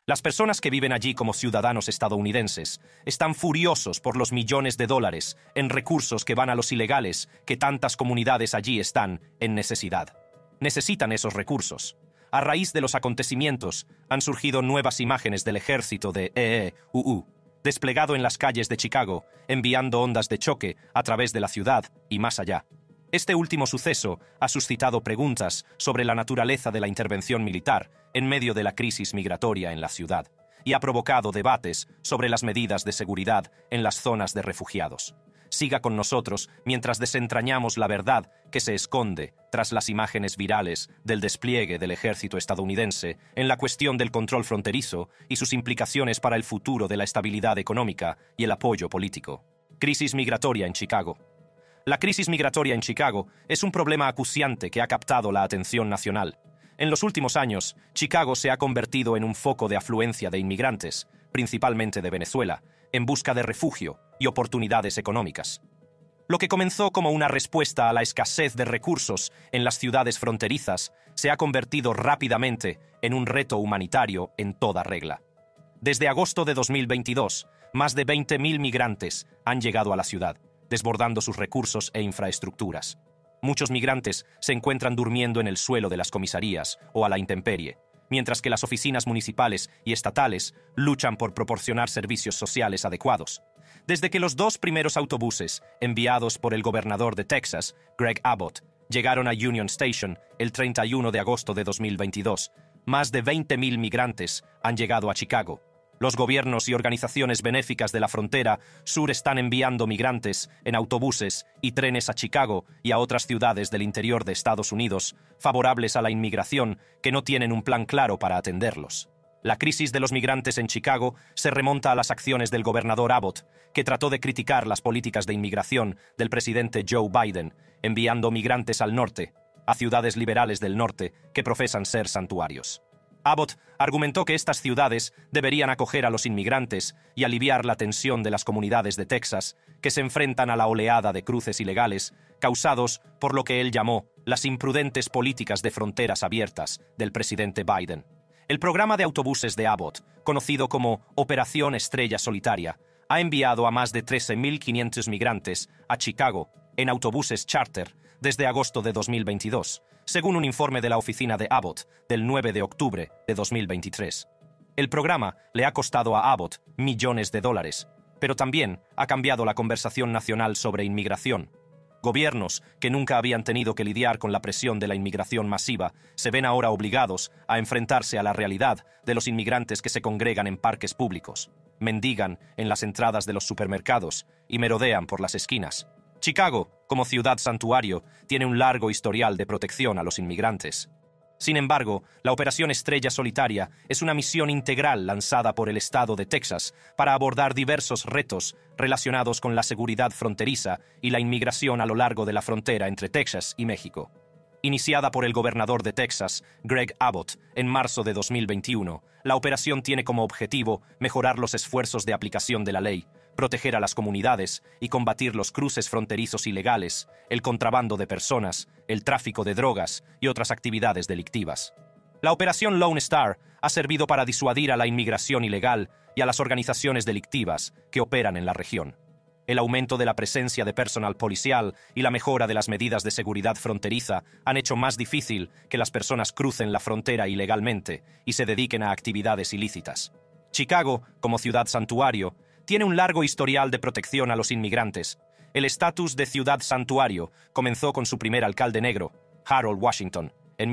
Las personas que viven allí como ciudadanos estadounidenses están furiosos por los millones de dólares en recursos que van a los ilegales que tantas comunidades allí están en necesidad. Necesitan esos recursos. A raíz de los acontecimientos, han surgido nuevas imágenes del ejército de EEUU, desplegado en las calles de Chicago, enviando ondas de choque a través de la ciudad y más allá. Este último suceso ha suscitado preguntas sobre la naturaleza de la intervención militar en medio de la crisis migratoria en la ciudad y ha provocado debates sobre las medidas de seguridad en las zonas de refugiados. Siga con nosotros mientras desentrañamos la verdad que se esconde tras las imágenes virales del despliegue del ejército estadounidense en la cuestión del control fronterizo y sus implicaciones para el futuro de la estabilidad económica y el apoyo político. Crisis migratoria en Chicago. La crisis migratoria en Chicago es un problema acuciante que ha captado la atención nacional. En los últimos años, Chicago se ha convertido en un foco de afluencia de inmigrantes, principalmente de Venezuela, en busca de refugio y oportunidades económicas. Lo que comenzó como una respuesta a la escasez de recursos en las ciudades fronterizas se ha convertido rápidamente en un reto humanitario en toda regla. Desde agosto de 2022, más de 20.000 migrantes han llegado a la ciudad, desbordando sus recursos e infraestructuras. Muchos migrantes se encuentran durmiendo en el suelo de las comisarías o a la intemperie, mientras que las oficinas municipales y estatales luchan por proporcionar servicios sociales adecuados. Desde que los 2 primeros autobuses, enviados por el gobernador de Texas, Greg Abbott, llegaron a Union Station el 31 de agosto de 2022, más de 20.000 migrantes han llegado a Chicago. Los gobiernos y organizaciones benéficas de la frontera sur están enviando migrantes en autobuses y trenes a Chicago y a otras ciudades del interior de Estados Unidos, favorables a la inmigración, que no tienen un plan claro para atenderlos. La crisis de los migrantes en Chicago se remonta a las acciones del gobernador Abbott, que trató de criticar las políticas de inmigración del presidente Joe Biden, enviando migrantes al norte, a ciudades liberales del norte que profesan ser santuarios. Abbott argumentó que estas ciudades deberían acoger a los inmigrantes y aliviar la tensión de las comunidades de Texas que se enfrentan a la oleada de cruces ilegales causados por lo que él llamó las imprudentes políticas de fronteras abiertas del presidente Biden. El programa de autobuses de Abbott, conocido como Operación Estrella Solitaria, ha enviado a más de 13.500 migrantes a Chicago en autobuses charter desde agosto de 2022, según un informe de la oficina de Abbott del 9 de octubre de 2023. El programa le ha costado a Abbott millones de dólares, pero también ha cambiado la conversación nacional sobre inmigración. Gobiernos que nunca habían tenido que lidiar con la presión de la inmigración masiva se ven ahora obligados a enfrentarse a la realidad de los inmigrantes que se congregan en parques públicos, mendigan en las entradas de los supermercados y merodean por las esquinas. Chicago, como ciudad santuario, tiene un largo historial de protección a los inmigrantes. Sin embargo, la Operación Estrella Solitaria es una misión integral lanzada por el estado de Texas para abordar diversos retos relacionados con la seguridad fronteriza y la inmigración a lo largo de la frontera entre Texas y México. Iniciada por el gobernador de Texas, Greg Abbott, en marzo de 2021, la operación tiene como objetivo mejorar los esfuerzos de aplicación de la ley, proteger a las comunidades y combatir los cruces fronterizos ilegales, el contrabando de personas, el tráfico de drogas y otras actividades delictivas. La operación Lone Star ha servido para disuadir a la inmigración ilegal y a las organizaciones delictivas que operan en la región. El aumento de la presencia de personal policial y la mejora de las medidas de seguridad fronteriza han hecho más difícil que las personas crucen la frontera ilegalmente y se dediquen a actividades ilícitas. Chicago, como ciudad santuario, tiene un largo historial de protección a los inmigrantes. El estatus de ciudad santuario comenzó con su primer alcalde negro, Harold Washington, en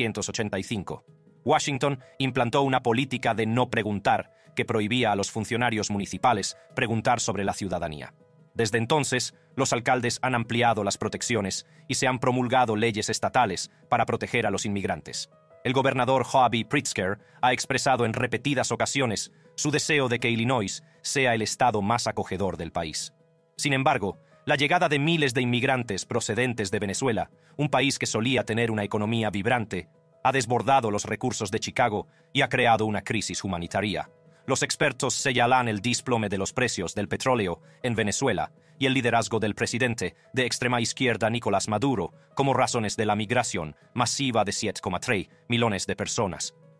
1985. Washington implantó una política de no preguntar que prohibía a los funcionarios municipales preguntar sobre la ciudadanía. Desde entonces, los alcaldes han ampliado las protecciones y se han promulgado leyes estatales para proteger a los inmigrantes. El gobernador Bobby Pritzker ha expresado en repetidas ocasiones su deseo de que Illinois sea el estado más acogedor del país. Sin embargo, la llegada de miles de inmigrantes procedentes de Venezuela, un país que solía tener una economía vibrante, ha desbordado los recursos de Chicago y ha creado una crisis humanitaria. Los expertos señalan el desplome de los precios del petróleo en Venezuela y el liderazgo del presidente de extrema izquierda Nicolás Maduro como razones de la migración masiva de 7,3 millones de personas.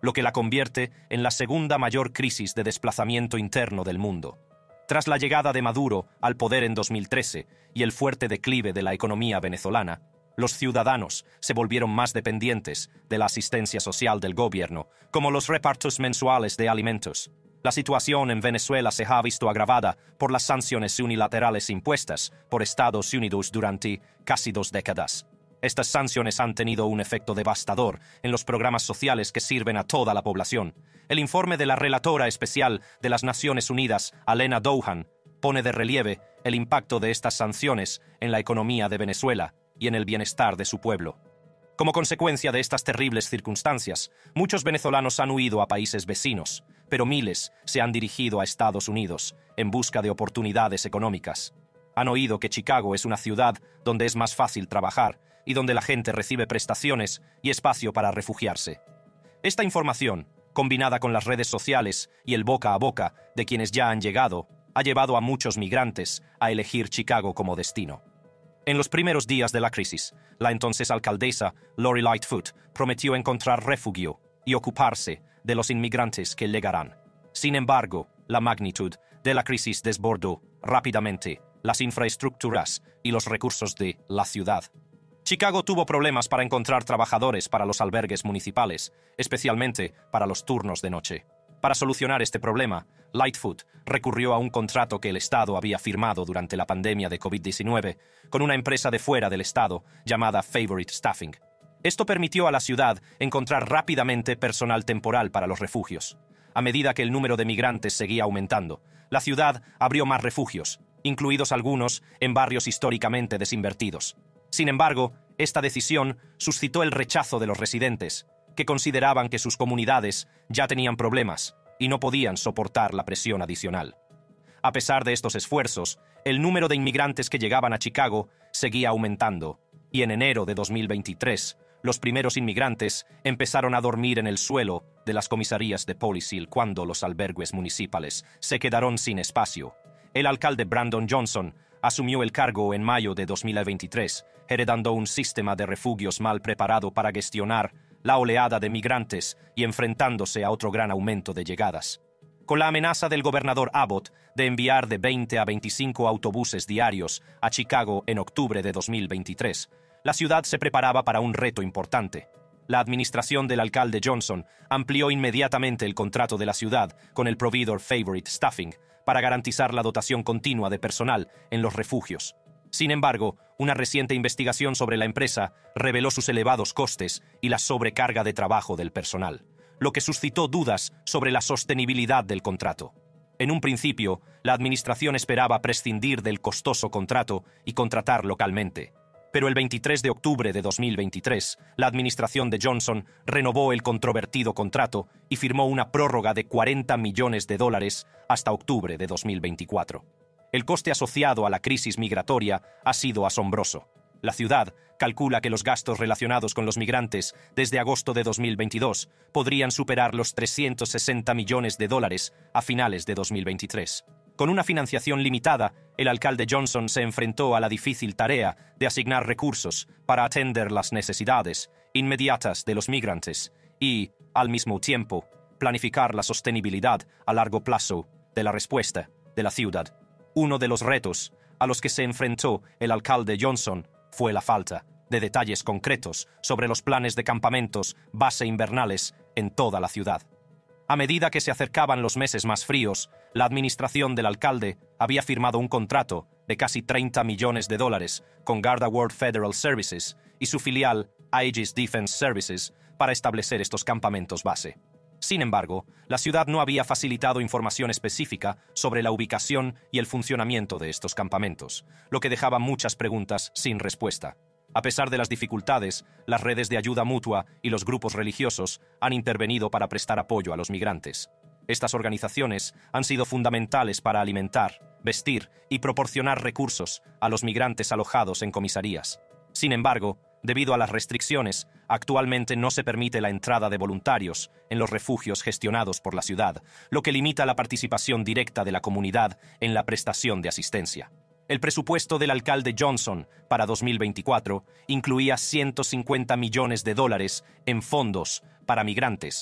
lo que la convierte en la segunda mayor crisis de desplazamiento interno del mundo. Tras la llegada de Maduro al poder en 2013 y el fuerte declive de la economía venezolana, los ciudadanos se volvieron más dependientes de la asistencia social del gobierno, como los repartos mensuales de alimentos. La situación en Venezuela se ha visto agravada por las sanciones unilaterales impuestas por Estados Unidos durante casi 2 décadas. Estas sanciones han tenido un efecto devastador en los programas sociales que sirven a toda la población. El informe de la relatora especial de las Naciones Unidas, Alena Douhan, pone de relieve el impacto de estas sanciones en la economía de Venezuela y en el bienestar de su pueblo. Como consecuencia de estas terribles circunstancias, muchos venezolanos han huido a países vecinos, pero miles se han dirigido a Estados Unidos en busca de oportunidades económicas. Han oído que Chicago es una ciudad donde es más fácil trabajar y donde la gente recibe prestaciones y espacio para refugiarse. Esta información, combinada con las redes sociales y el boca a boca de quienes ya han llegado, ha llevado a muchos migrantes a elegir Chicago como destino. En los primeros días de la crisis, la entonces alcaldesa Lori Lightfoot prometió encontrar refugio y ocuparse de los inmigrantes que llegarán. Sin embargo, la magnitud de la crisis desbordó rápidamente las infraestructuras y los recursos de la ciudad. Chicago tuvo problemas para encontrar trabajadores para los albergues municipales, especialmente para los turnos de noche. Para solucionar este problema, Lightfoot recurrió a un contrato que el Estado había firmado durante la pandemia de COVID-19 con una empresa de fuera del Estado llamada Favorite Staffing. Esto permitió a la ciudad encontrar rápidamente personal temporal para los refugios. A medida que el número de migrantes seguía aumentando, la ciudad abrió más refugios, incluidos algunos en barrios históricamente desinvertidos. Sin embargo, esta decisión suscitó el rechazo de los residentes, que consideraban que sus comunidades ya tenían problemas y no podían soportar la presión adicional. A pesar de estos esfuerzos, el número de inmigrantes que llegaban a Chicago seguía aumentando, y en enero de 2023, los primeros inmigrantes empezaron a dormir en el suelo de las comisarías de Police cuando los albergues municipales se quedaron sin espacio. El alcalde Brandon Johnson asumió el cargo en mayo de 2023, heredando un sistema de refugios mal preparado para gestionar la oleada de migrantes y enfrentándose a otro gran aumento de llegadas. Con la amenaza del gobernador Abbott de enviar de 20 a 25 autobuses diarios a Chicago en octubre de 2023, la ciudad se preparaba para un reto importante. La administración del alcalde Johnson amplió inmediatamente el contrato de la ciudad con el proveedor Favorite Staffing para garantizar la dotación continua de personal en los refugios. Sin embargo, una reciente investigación sobre la empresa reveló sus elevados costes y la sobrecarga de trabajo del personal, lo que suscitó dudas sobre la sostenibilidad del contrato. En un principio, la administración esperaba prescindir del costoso contrato y contratar localmente. Pero el 23 de octubre de 2023, la administración de Johnson renovó el controvertido contrato y firmó una prórroga de $40 millones hasta octubre de 2024. El coste asociado a la crisis migratoria ha sido asombroso. La ciudad calcula que los gastos relacionados con los migrantes desde agosto de 2022 podrían superar los $360 millones a finales de 2023. Con una financiación limitada, el alcalde Johnson se enfrentó a la difícil tarea de asignar recursos para atender las necesidades inmediatas de los migrantes y, al mismo tiempo, planificar la sostenibilidad a largo plazo de la respuesta de la ciudad. Uno de los retos a los que se enfrentó el alcalde Johnson fue la falta de detalles concretos sobre los planes de campamentos base invernales en toda la ciudad. A medida que se acercaban los meses más fríos, la administración del alcalde había firmado un contrato de casi $30 millones con Garda Federal Services y su filial Aegis Defense Services para establecer estos campamentos base. Sin embargo, la ciudad no había facilitado información específica sobre la ubicación y el funcionamiento de estos campamentos, lo que dejaba muchas preguntas sin respuesta. A pesar de las dificultades, las redes de ayuda mutua y los grupos religiosos han intervenido para prestar apoyo a los migrantes. Estas organizaciones han sido fundamentales para alimentar, vestir y proporcionar recursos a los migrantes alojados en comisarías. Sin embargo, debido a las restricciones, actualmente no se permite la entrada de voluntarios en los refugios gestionados por la ciudad, lo que limita la participación directa de la comunidad en la prestación de asistencia. El presupuesto del alcalde Johnson para 2024 incluía $150 millones en fondos para migrantes,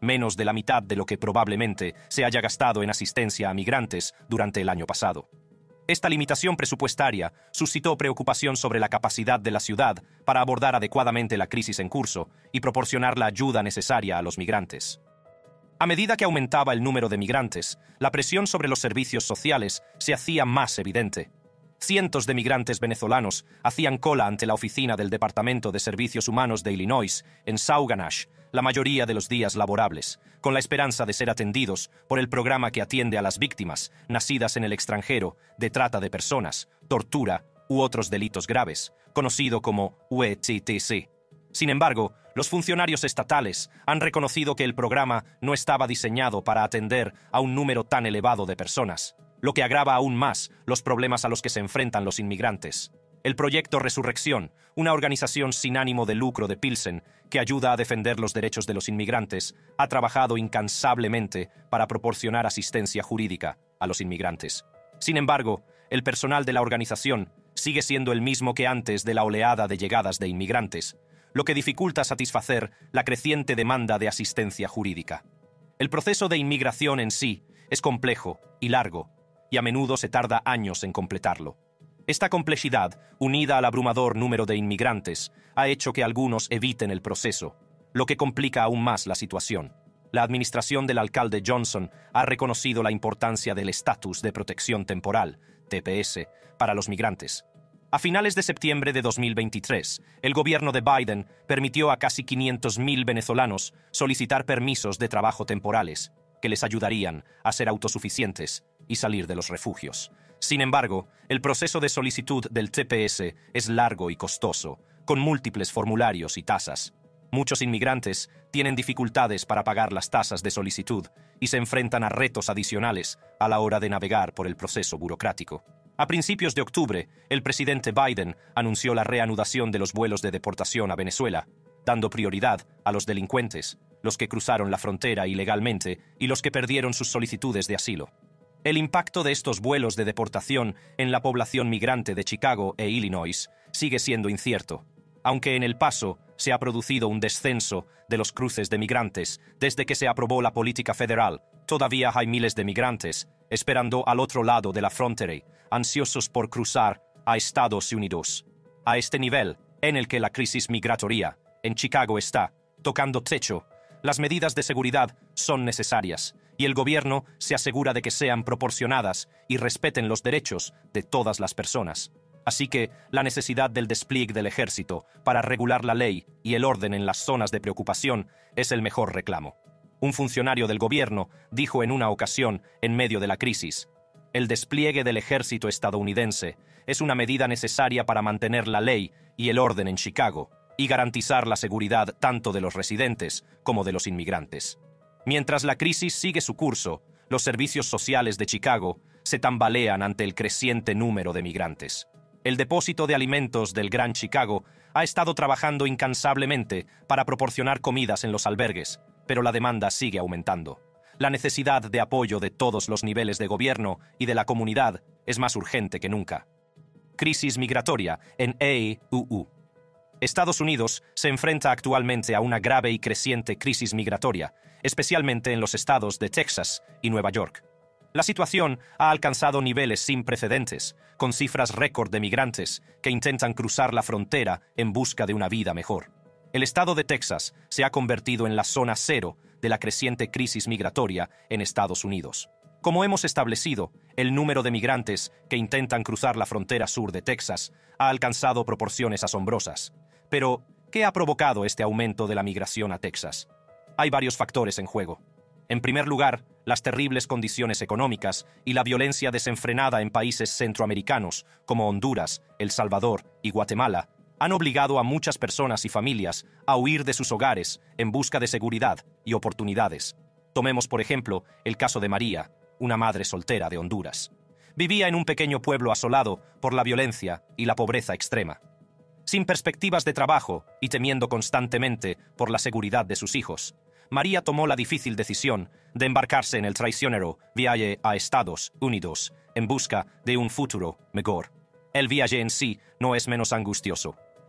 menos de la mitad de lo que probablemente se haya gastado en asistencia a migrantes durante el año pasado. Esta limitación presupuestaria suscitó preocupación sobre la capacidad de la ciudad para abordar adecuadamente la crisis en curso y proporcionar la ayuda necesaria a los migrantes. A medida que aumentaba el número de migrantes, la presión sobre los servicios sociales se hacía más evidente. Cientos de migrantes venezolanos hacían cola ante la oficina del Departamento de Servicios Humanos de Illinois, en Sauganash, la mayoría de los días laborables, con la esperanza de ser atendidos por el programa que atiende a las víctimas, nacidas en el extranjero, de trata de personas, tortura u otros delitos graves, conocido como UETTC. Sin embargo, los funcionarios estatales han reconocido que el programa no estaba diseñado para atender a un número tan elevado de personas, lo que agrava aún más los problemas a los que se enfrentan los inmigrantes. El Proyecto Resurrección, una organización sin ánimo de lucro de Pilsen que ayuda a defender los derechos de los inmigrantes, ha trabajado incansablemente para proporcionar asistencia jurídica a los inmigrantes. Sin embargo, el personal de la organización sigue siendo el mismo que antes de la oleada de llegadas de inmigrantes, lo que dificulta satisfacer la creciente demanda de asistencia jurídica. El proceso de inmigración en sí es complejo y largo, y a menudo se tarda años en completarlo. Esta complejidad, unida al abrumador número de inmigrantes, ha hecho que algunos eviten el proceso, lo que complica aún más la situación. La administración del alcalde Johnson ha reconocido la importancia del estatus de protección temporal, TPS, para los migrantes. A finales de septiembre de 2023, el gobierno de Biden permitió a casi 500.000 venezolanos solicitar permisos de trabajo temporales, que les ayudarían a ser autosuficientes y salir de los refugios. Sin embargo, el proceso de solicitud del TPS es largo y costoso, con múltiples formularios y tasas. Muchos inmigrantes tienen dificultades para pagar las tasas de solicitud y se enfrentan a retos adicionales a la hora de navegar por el proceso burocrático. A principios de octubre, el presidente Biden anunció la reanudación de los vuelos de deportación a Venezuela, dando prioridad a los delincuentes, los que cruzaron la frontera ilegalmente y los que perdieron sus solicitudes de asilo. El impacto de estos vuelos de deportación en la población migrante de Chicago e Illinois sigue siendo incierto, aunque en El Paso se ha producido un descenso de los cruces de migrantes desde que se aprobó la política federal. Todavía hay miles de migrantes esperando al otro lado de la frontera, ansiosos por cruzar a Estados Unidos. A este nivel, en el que la crisis migratoria en Chicago está tocando techo, las medidas de seguridad son necesarias y el gobierno se asegura de que sean proporcionadas y respeten los derechos de todas las personas. Así que la necesidad del despliegue del ejército para regular la ley y el orden en las zonas de preocupación es el mejor reclamo. Un funcionario del gobierno dijo en una ocasión, en medio de la crisis, «El despliegue del ejército estadounidense es una medida necesaria para mantener la ley y el orden en Chicago y garantizar la seguridad tanto de los residentes como de los inmigrantes». Mientras la crisis sigue su curso, los servicios sociales de Chicago se tambalean ante el creciente número de migrantes. El depósito de alimentos del Gran Chicago ha estado trabajando incansablemente para proporcionar comidas en los albergues, pero la demanda sigue aumentando. La necesidad de apoyo de todos los niveles de gobierno y de la comunidad es más urgente que nunca. Crisis migratoria en EUU. Estados Unidos se enfrenta actualmente a una grave y creciente crisis migratoria, especialmente en los estados de Texas y Nueva York. La situación ha alcanzado niveles sin precedentes, con cifras récord de migrantes que intentan cruzar la frontera en busca de una vida mejor. El estado de Texas se ha convertido en la zona cero de la creciente crisis migratoria en Estados Unidos. Como hemos establecido, el número de migrantes que intentan cruzar la frontera sur de Texas ha alcanzado proporciones asombrosas. Pero, ¿qué ha provocado este aumento de la migración a Texas? Hay varios factores en juego. En primer lugar, las terribles condiciones económicas y la violencia desenfrenada en países centroamericanos como Honduras, El Salvador y Guatemala han obligado a muchas personas y familias a huir de sus hogares en busca de seguridad y oportunidades. Tomemos, por ejemplo, el caso de María, una madre soltera de Honduras. Vivía en un pequeño pueblo asolado por la violencia y la pobreza extrema. Sin perspectivas de trabajo y temiendo constantemente por la seguridad de sus hijos, María tomó la difícil decisión de embarcarse en el traicionero viaje a Estados Unidos en busca de un futuro mejor. El viaje en sí no es menos angustioso.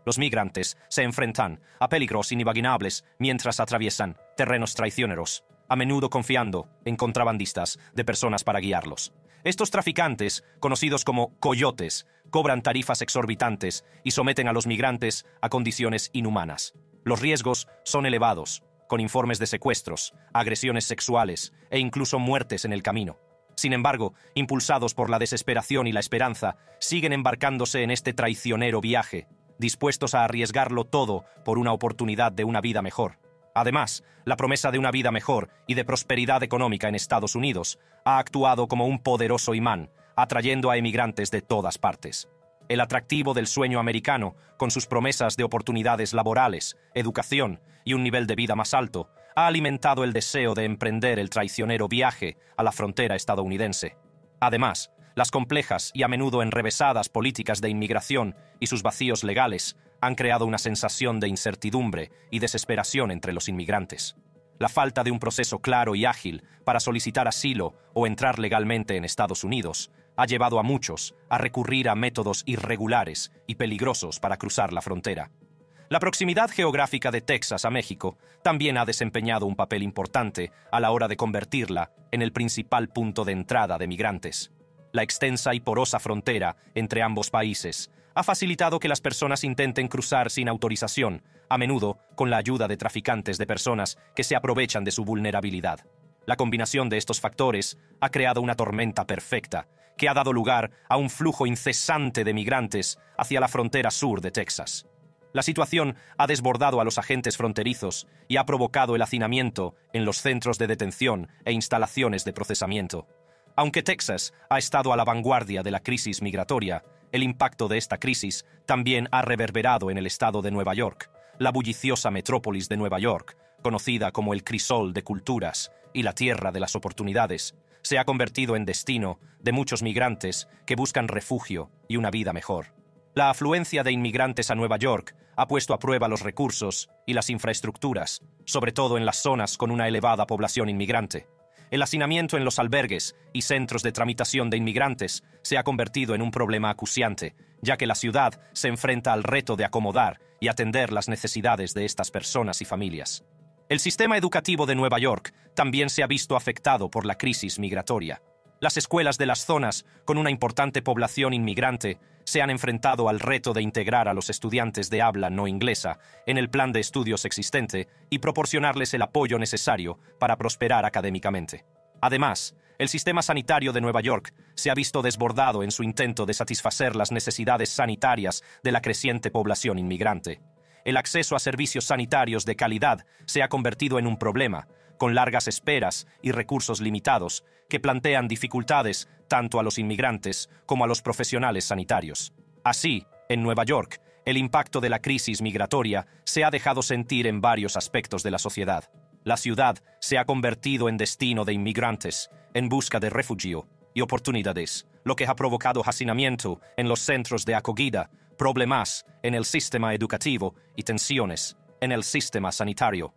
Los migrantes se enfrentan a peligros inimaginables mientras atraviesan terrenos traicioneros, a menudo confiando en contrabandistas de personas para guiarlos. Estos traficantes, conocidos como coyotes, cobran tarifas exorbitantes y someten a los migrantes a condiciones inhumanas. Los riesgos son elevados, con informes de secuestros, agresiones sexuales e incluso muertes en el camino. Sin embargo, impulsados por la desesperación y la esperanza, siguen embarcándose en este traicionero viaje, dispuestos a arriesgarlo todo por una oportunidad de una vida mejor. Además, la promesa de una vida mejor y de prosperidad económica en Estados Unidos ha actuado como un poderoso imán, atrayendo a emigrantes de todas partes. El atractivo del sueño americano, con sus promesas de oportunidades laborales, educación y un nivel de vida más alto, ha alimentado el deseo de emprender el traicionero viaje a la frontera estadounidense. Además, las complejas y a menudo enrevesadas políticas de inmigración y sus vacíos legales han creado una sensación de incertidumbre y desesperación entre los inmigrantes. La falta de un proceso claro y ágil para solicitar asilo o entrar legalmente en Estados Unidos ha llevado a muchos a recurrir a métodos irregulares y peligrosos para cruzar la frontera. La proximidad geográfica de Texas a México también ha desempeñado un papel importante a la hora de convertirla en el principal punto de entrada de migrantes. La extensa y porosa frontera entre ambos países ha facilitado que las personas intenten cruzar sin autorización, a menudo con la ayuda de traficantes de personas que se aprovechan de su vulnerabilidad. La combinación de estos factores ha creado una tormenta perfecta, que ha dado lugar a un flujo incesante de migrantes hacia la frontera sur de Texas. La situación ha desbordado a los agentes fronterizos y ha provocado el hacinamiento en los centros de detención e instalaciones de procesamiento. Aunque Texas ha estado a la vanguardia de la crisis migratoria, el impacto de esta crisis también ha reverberado en el estado de Nueva York. La bulliciosa metrópolis de Nueva York, conocida como el crisol de culturas y la tierra de las oportunidades, se ha convertido en destino de muchos migrantes que buscan refugio y una vida mejor. La afluencia de inmigrantes a Nueva York ha puesto a prueba los recursos y las infraestructuras, sobre todo en las zonas con una elevada población inmigrante. El hacinamiento en los albergues y centros de tramitación de inmigrantes se ha convertido en un problema acuciante, ya que la ciudad se enfrenta al reto de acomodar y atender las necesidades de estas personas y familias. El sistema educativo de Nueva York también se ha visto afectado por la crisis migratoria. Las escuelas de las zonas con una importante población inmigrante se han enfrentado al reto de integrar a los estudiantes de habla no inglesa en el plan de estudios existente y proporcionarles el apoyo necesario para prosperar académicamente. Además, el sistema sanitario de Nueva York se ha visto desbordado en su intento de satisfacer las necesidades sanitarias de la creciente población inmigrante. El acceso a servicios sanitarios de calidad se ha convertido en un problema, con largas esperas y recursos limitados, que plantean dificultades tanto a los inmigrantes como a los profesionales sanitarios. Así, en Nueva York, el impacto de la crisis migratoria se ha dejado sentir en varios aspectos de la sociedad. La ciudad se ha convertido en destino de inmigrantes en busca de refugio y oportunidades, lo que ha provocado hacinamiento en los centros de acogida, problemas en el sistema educativo y tensiones en el sistema sanitario.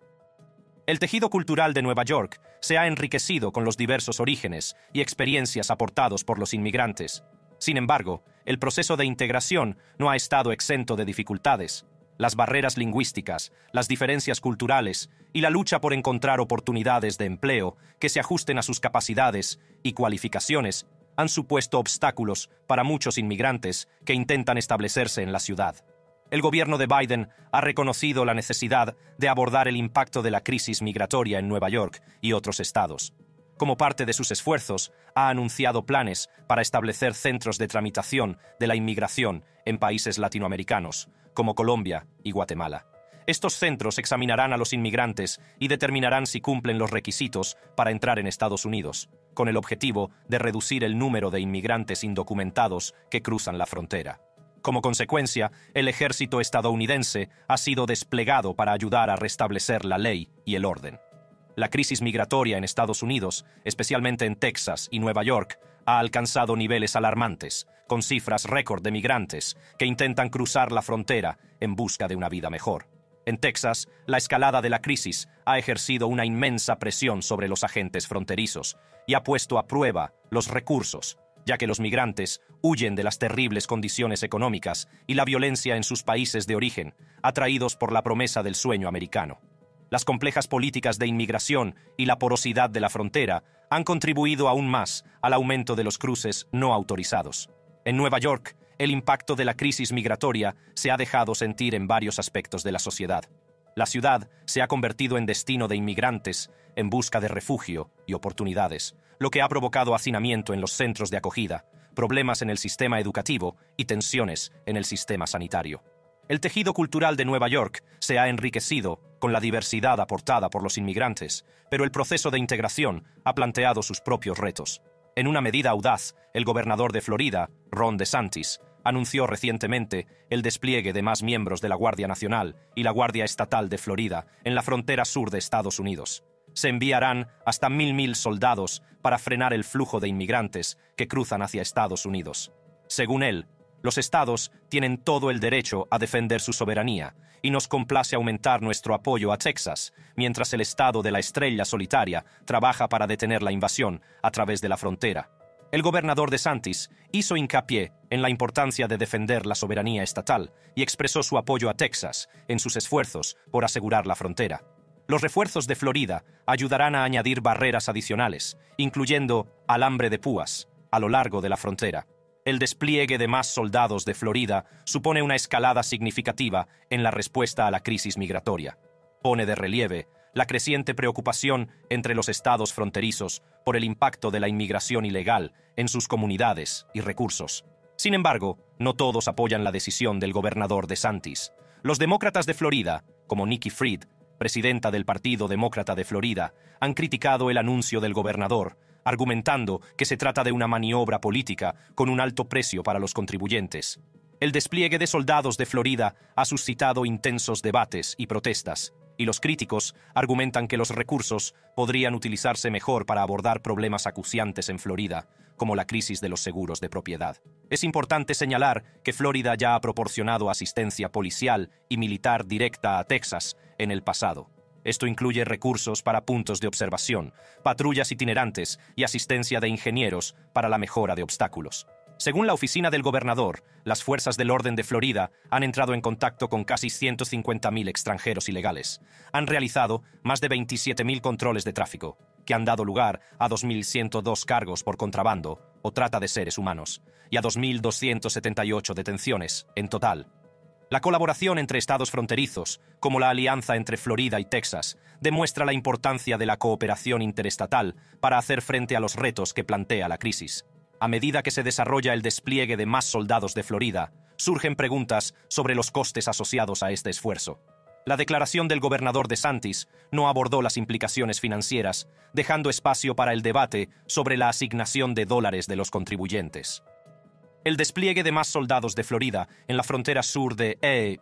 El tejido cultural de Nueva York se ha enriquecido con los diversos orígenes y experiencias aportados por los inmigrantes. Sin embargo, el proceso de integración no ha estado exento de dificultades. Las barreras lingüísticas, las diferencias culturales y la lucha por encontrar oportunidades de empleo que se ajusten a sus capacidades y cualificaciones han supuesto obstáculos para muchos inmigrantes que intentan establecerse en la ciudad. El gobierno de Biden ha reconocido la necesidad de abordar el impacto de la crisis migratoria en Nueva York y otros estados. Como parte de sus esfuerzos, ha anunciado planes para establecer centros de tramitación de la inmigración en países latinoamericanos, como Colombia y Guatemala. Estos centros examinarán a los inmigrantes y determinarán si cumplen los requisitos para entrar en Estados Unidos, con el objetivo de reducir el número de inmigrantes indocumentados que cruzan la frontera. Como consecuencia, el ejército estadounidense ha sido desplegado para ayudar a restablecer la ley y el orden. La crisis migratoria en Estados Unidos, especialmente en Texas y Nueva York, ha alcanzado niveles alarmantes, con cifras récord de migrantes que intentan cruzar la frontera en busca de una vida mejor. En Texas, la escalada de la crisis ha ejercido una inmensa presión sobre los agentes fronterizos y ha puesto a prueba los recursos, ya que los migrantes huyen de las terribles condiciones económicas y la violencia en sus países de origen, atraídos por la promesa del sueño americano. Las complejas políticas de inmigración y la porosidad de la frontera han contribuido aún más al aumento de los cruces no autorizados. En Nueva York, el impacto de la crisis migratoria se ha dejado sentir en varios aspectos de la sociedad. La ciudad se ha convertido en destino de inmigrantes en busca de refugio y oportunidades, lo que ha provocado hacinamiento en los centros de acogida, problemas en el sistema educativo y tensiones en el sistema sanitario. El tejido cultural de Nueva York se ha enriquecido con la diversidad aportada por los inmigrantes, pero el proceso de integración ha planteado sus propios retos. En una medida audaz, el gobernador de Florida, Ron DeSantis, anunció recientemente el despliegue de más miembros de la Guardia Nacional y la Guardia Estatal de Florida en la frontera sur de Estados Unidos. Se enviarán hasta 1,000 soldados para frenar el flujo de inmigrantes que cruzan hacia Estados Unidos. Según él, los estados tienen todo el derecho a defender su soberanía y nos complace aumentar nuestro apoyo a Texas, mientras el estado de la estrella solitaria trabaja para detener la invasión a través de la frontera. El gobernador DeSantis hizo hincapié en la importancia de defender la soberanía estatal y expresó su apoyo a Texas en sus esfuerzos por asegurar la frontera. Los refuerzos de Florida ayudarán a añadir barreras adicionales, incluyendo alambre de púas, a lo largo de la frontera. El despliegue de más soldados de Florida supone una escalada significativa en la respuesta a la crisis migratoria. Pone de relieve la creciente preocupación entre los estados fronterizos por el impacto de la inmigración ilegal en sus comunidades y recursos. Sin embargo, no todos apoyan la decisión del gobernador DeSantis. Los demócratas de Florida, como Nikki Fried, presidenta del Partido Demócrata de Florida, han criticado el anuncio del gobernador, argumentando que se trata de una maniobra política con un alto precio para los contribuyentes. El despliegue de soldados de Florida ha suscitado intensos debates y protestas, y los críticos argumentan que los recursos podrían utilizarse mejor para abordar problemas acuciantes en Florida, como la crisis de los seguros de propiedad. Es importante señalar que Florida ya ha proporcionado asistencia policial y militar directa a Texas en el pasado. Esto incluye recursos para puntos de observación, patrullas itinerantes y asistencia de ingenieros para la mejora de obstáculos. Según la oficina del gobernador, las fuerzas del orden de Florida han entrado en contacto con casi 150,000 extranjeros ilegales. Han realizado más de 27,000 controles de tráfico, que han dado lugar a 2,102 cargos por contrabando o trata de seres humanos, y a 2,278 detenciones en total. La colaboración entre estados fronterizos, como la alianza entre Florida y Texas, demuestra la importancia de la cooperación interestatal para hacer frente a los retos que plantea la crisis. A medida que se desarrolla el despliegue de más soldados de Florida, surgen preguntas sobre los costes asociados a este esfuerzo. La declaración del gobernador DeSantis no abordó las implicaciones financieras, dejando espacio para el debate sobre la asignación de dólares de los contribuyentes. El despliegue de más soldados de Florida en la frontera sur de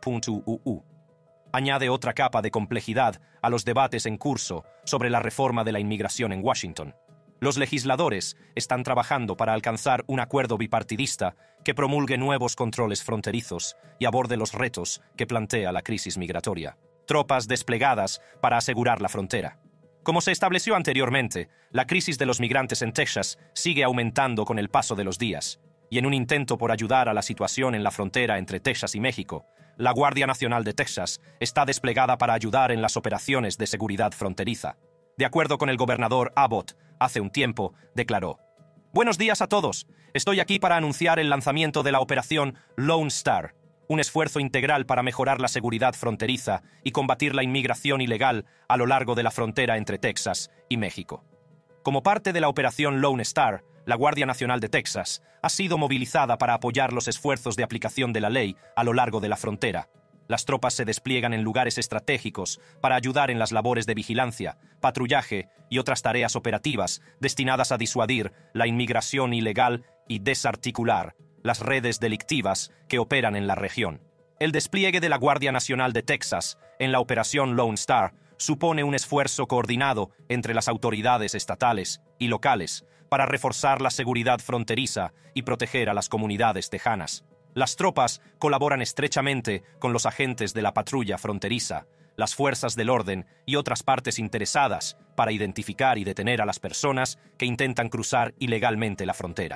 E.UU añade otra capa de complejidad a los debates en curso sobre la reforma de la inmigración en Washington. Los legisladores están trabajando para alcanzar un acuerdo bipartidista que promulgue nuevos controles fronterizos y aborde los retos que plantea la crisis migratoria. Tropas desplegadas para asegurar la frontera. Como se estableció anteriormente, la crisis de los migrantes en Texas sigue aumentando con el paso de los días, y en un intento por ayudar a la situación en la frontera entre Texas y México, la Guardia Nacional de Texas está desplegada para ayudar en las operaciones de seguridad fronteriza. De acuerdo con el gobernador Abbott, hace un tiempo, declaró: «Buenos días a todos. Estoy aquí para anunciar el lanzamiento de la operación Lone Star, un esfuerzo integral para mejorar la seguridad fronteriza y combatir la inmigración ilegal a lo largo de la frontera entre Texas y México». Como parte de la operación Lone Star, la Guardia Nacional de Texas ha sido movilizada para apoyar los esfuerzos de aplicación de la ley a lo largo de la frontera. Las tropas se despliegan en lugares estratégicos para ayudar en las labores de vigilancia, patrullaje y otras tareas operativas destinadas a disuadir la inmigración ilegal y desarticular las redes delictivas que operan en la región. El despliegue de la Guardia Nacional de Texas en la operación Lone Star supone un esfuerzo coordinado entre las autoridades estatales y locales para reforzar la seguridad fronteriza y proteger a las comunidades tejanas. Las tropas colaboran estrechamente con los agentes de la patrulla fronteriza, las fuerzas del orden y otras partes interesadas para identificar y detener a las personas que intentan cruzar ilegalmente la frontera.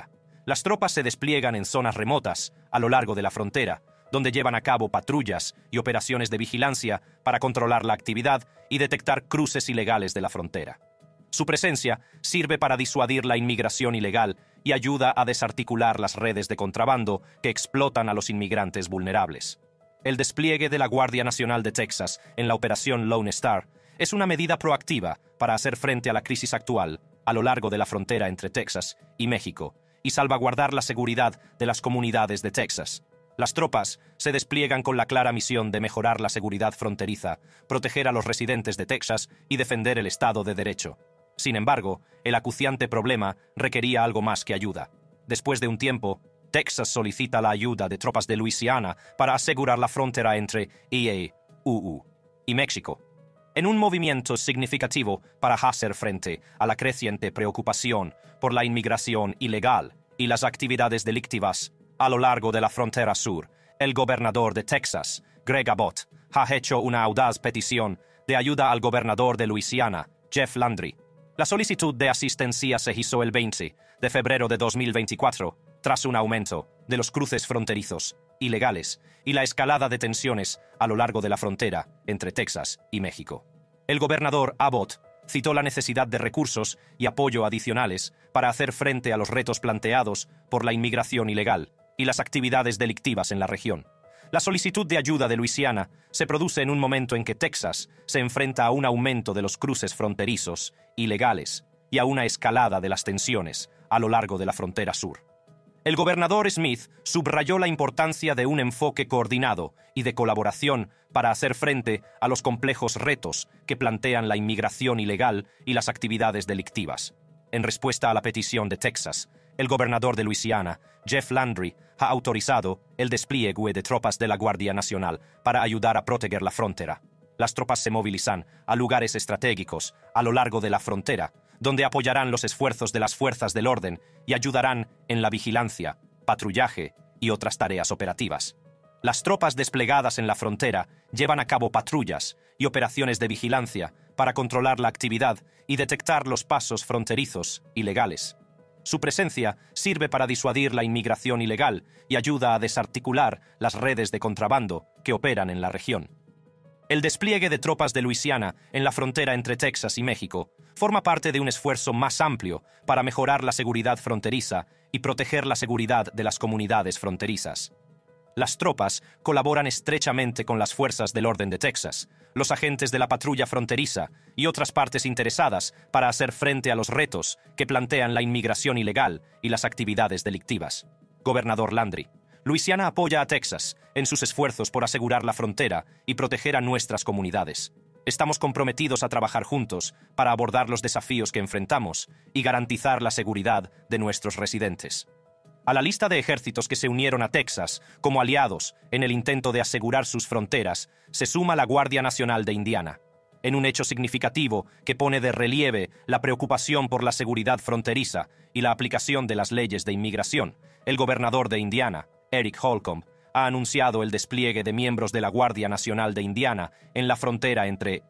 Las tropas se despliegan en zonas remotas, a lo largo de la frontera, donde llevan a cabo patrullas y operaciones de vigilancia para controlar la actividad y detectar cruces ilegales de la frontera. Su presencia sirve para disuadir la inmigración ilegal y ayuda a desarticular las redes de contrabando que explotan a los inmigrantes vulnerables. El despliegue de la Guardia Nacional de Texas en la operación Lone Star es una medida proactiva para hacer frente a la crisis actual a lo largo de la frontera entre Texas y México y salvaguardar la seguridad de las comunidades de Texas. Las tropas se despliegan con la clara misión de mejorar la seguridad fronteriza, proteger a los residentes de Texas y defender el Estado de Derecho. Sin embargo, el acuciante problema requería algo más que ayuda. Después de un tiempo, Texas solicita la ayuda de tropas de Luisiana para asegurar la frontera entre EAUU y México, en un movimiento significativo para hacer frente a la creciente preocupación por la inmigración ilegal y las actividades delictivas a lo largo de la frontera sur. El gobernador de Texas, Greg Abbott, ha hecho una audaz petición de ayuda al gobernador de Luisiana, Jeff Landry. La solicitud de asistencia se hizo el 20 de febrero de 2024, tras un aumento de los cruces fronterizos ilegales y la escalada de tensiones a lo largo de la frontera entre Texas y México. El gobernador Abbott citó la necesidad de recursos y apoyo adicionales para hacer frente a los retos planteados por la inmigración ilegal y las actividades delictivas en la región. La solicitud de ayuda de Luisiana se produce en un momento en que Texas se enfrenta a un aumento de los cruces fronterizos ilegales y a una escalada de las tensiones a lo largo de la frontera sur. El gobernador Smith subrayó la importancia de un enfoque coordinado y de colaboración para hacer frente a los complejos retos que plantean la inmigración ilegal y las actividades delictivas. En respuesta a la petición de Texas, el gobernador de Luisiana, Jeff Landry, ha autorizado el despliegue de tropas de la Guardia Nacional para ayudar a proteger la frontera. Las tropas se movilizan a lugares estratégicos a lo largo de la frontera, donde apoyarán los esfuerzos de las fuerzas del orden y ayudarán en la vigilancia, patrullaje y otras tareas operativas. Las tropas desplegadas en la frontera llevan a cabo patrullas y operaciones de vigilancia para controlar la actividad y detectar los pasos fronterizos ilegales. Su presencia sirve para disuadir la inmigración ilegal y ayuda a desarticular las redes de contrabando que operan en la región. El despliegue de tropas de Luisiana en la frontera entre Texas y México forma parte de un esfuerzo más amplio para mejorar la seguridad fronteriza y proteger la seguridad de las comunidades fronterizas. Las tropas colaboran estrechamente con las fuerzas del orden de Texas, los agentes de la patrulla fronteriza y otras partes interesadas para hacer frente a los retos que plantean la inmigración ilegal y las actividades delictivas. Gobernador Landry, Luisiana apoya a Texas en sus esfuerzos por asegurar la frontera y proteger a nuestras comunidades. Estamos comprometidos a trabajar juntos para abordar los desafíos que enfrentamos y garantizar la seguridad de nuestros residentes. A la lista de ejércitos que se unieron a Texas como aliados en el intento de asegurar sus fronteras se suma la Guardia Nacional de Indiana. En un hecho significativo que pone de relieve la preocupación por la seguridad fronteriza y la aplicación de las leyes de inmigración, el gobernador de Indiana, Eric Holcomb, ha anunciado el despliegue de miembros de la Guardia Nacional de Indiana en la frontera entre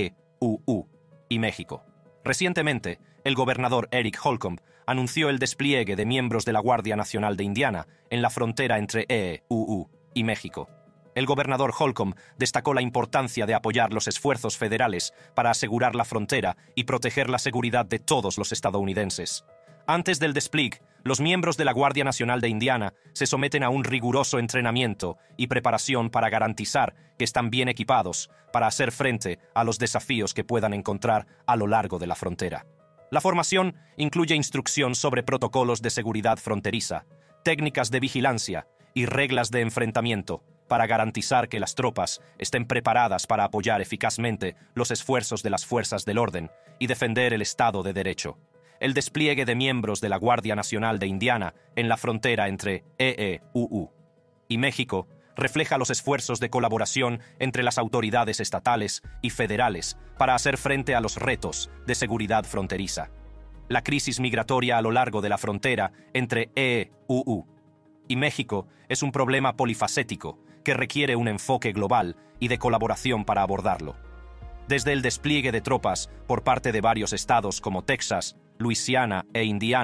EAUU y México. Recientemente, el gobernador Eric Holcomb anunció el despliegue de miembros de la Guardia Nacional de Indiana en la frontera entre EAUU y México. El gobernador Holcomb destacó la importancia de apoyar los esfuerzos federales para asegurar la frontera y proteger la seguridad de todos los estadounidenses. Antes del despliegue, los miembros de la Guardia Nacional de Indiana se someten a un riguroso entrenamiento y preparación para garantizar que están bien equipados para hacer frente a los desafíos que puedan encontrar a lo largo de la frontera. La formación incluye instrucción sobre protocolos de seguridad fronteriza, técnicas de vigilancia y reglas de enfrentamiento para garantizar que las tropas estén preparadas para apoyar eficazmente los esfuerzos de las fuerzas del orden y defender el Estado de Derecho. El despliegue de miembros de la Guardia Nacional de Indiana en la frontera entre EAUU y México refleja los esfuerzos de colaboración entre las autoridades estatales y federales para hacer frente a los retos de seguridad fronteriza. La crisis migratoria a lo largo de la frontera entre EAUU y México es un problema polifacético que requiere un enfoque global y de colaboración para abordarlo. Desde el despliegue de tropas por parte de varios estados como Texas, Luisiana e Indiana,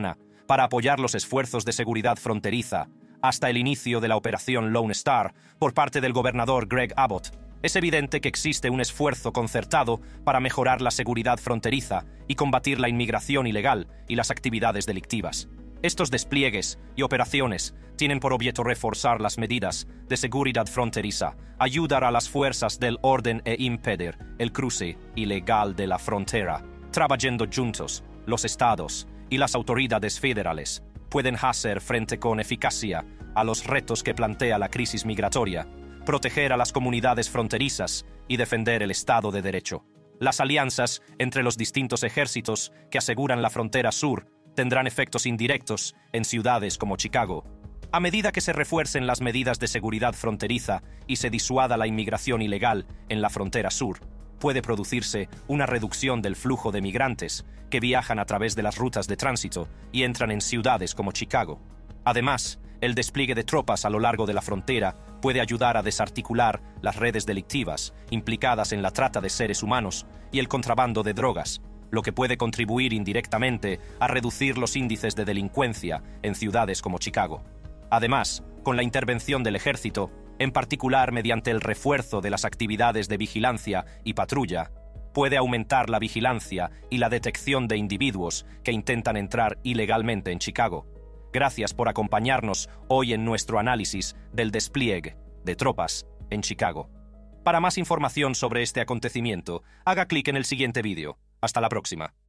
para apoyar los esfuerzos de seguridad fronteriza hasta el inicio de la operación Lone Star por parte del gobernador Greg Abbott, es evidente que existe un esfuerzo concertado para mejorar la seguridad fronteriza y combatir la inmigración ilegal y las actividades delictivas. Estos despliegues y operaciones tienen por objeto reforzar las medidas de seguridad fronteriza, ayudar a las fuerzas del orden e impedir el cruce ilegal de la frontera. Trabajando juntos, los estados y las autoridades federales pueden hacer frente con eficacia a los retos que plantea la crisis migratoria, proteger a las comunidades fronterizas y defender el Estado de Derecho. Las alianzas entre los distintos ejércitos que aseguran la frontera sur tendrán efectos indirectos en ciudades como Chicago. A medida que se refuercen las medidas de seguridad fronteriza y se disuada la inmigración ilegal en la frontera sur, puede producirse una reducción del flujo de migrantes que viajan a través de las rutas de tránsito y entran en ciudades como Chicago. Además, el despliegue de tropas a lo largo de la frontera puede ayudar a desarticular las redes delictivas implicadas en la trata de seres humanos y el contrabando de drogas, lo que puede contribuir indirectamente a reducir los índices de delincuencia en ciudades como Chicago. Además, con la intervención del ejército, en particular mediante el refuerzo de las actividades de vigilancia y patrulla, puede aumentar la vigilancia y la detección de individuos que intentan entrar ilegalmente en Chicago. Gracias por acompañarnos hoy en nuestro análisis del despliegue de tropas en Chicago. Para más información sobre este acontecimiento, haga clic en el siguiente vídeo. Hasta la próxima.